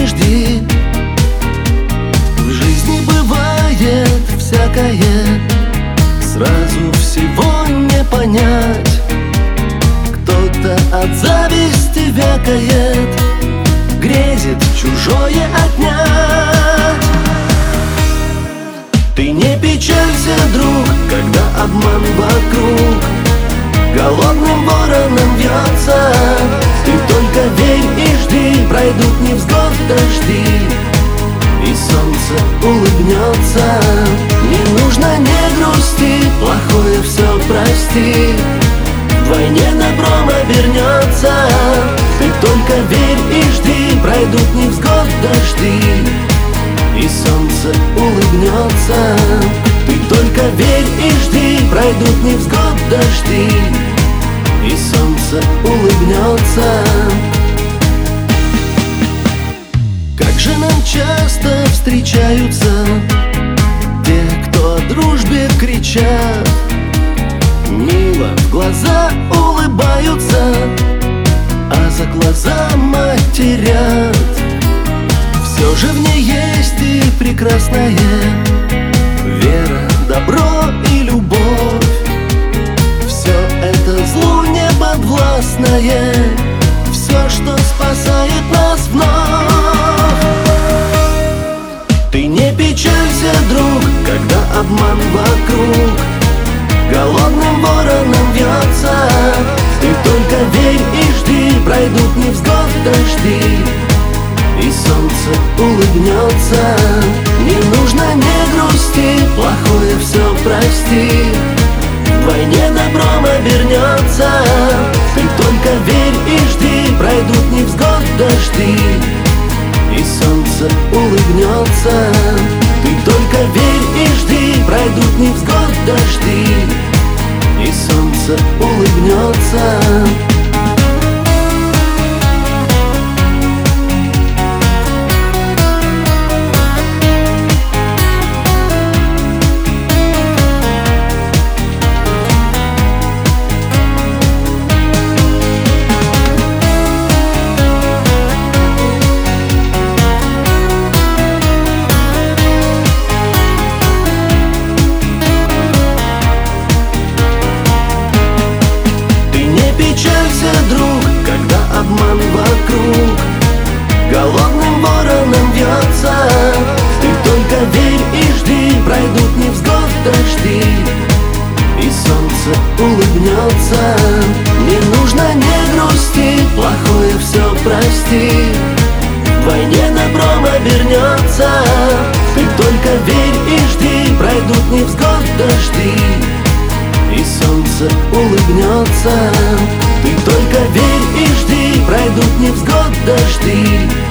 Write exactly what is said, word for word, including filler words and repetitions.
не жди. В жизни бывает всякое, сразу всего не понять. Кто-то от зависти вякает, грезит чужое отнять. Ты не печалься, друг, когда обман вокруг голодным вороном вьется. Ты только верь и жди, пройдут невзгод дожди, и солнце улыбнется. Не нужно, не грусти, плохое все прости, вдвойне добром обернется. Ты только верь и жди, пройдут невзгод дожди, и солнце улыбнется. Ты только верь и жди, пройдут невзгод дожди, и солнце улыбнется. Как же нам часто встречаются те, кто о дружбе кричат, мило в глаза улыбаются, а за глаза матерят. Все же в ней есть и прекрасное, вера, добро и любовь. Все это злу не подвластное, все, что спасает нас вновь. Ты не печалься, друг, когда обман вокруг голодным вороном вьется. Ты только верь и жди, пройдут невзгод дожди, и солнце улыбнется. Не нужно, не грусти, плохое все прости, вдвойне добром обернется. Ты только верь и жди, пройдут невзгод дожди, и солнце улыбнется. Ты только верь и жди, пройдут невзгод дожди, и солнце улыбнется. Друг, когда обман вокруг голодным вороном вьется. Ты только верь и жди, пройдут невзгод дожди, и солнце улыбнется. Не нужно, не грусти, плохое все прости, вдвойне добром обернется. Ты только верь и жди, пройдут невзгод дожди, и солнце улыбнется. Ты только верь и жди, пройдут невзгод дожди,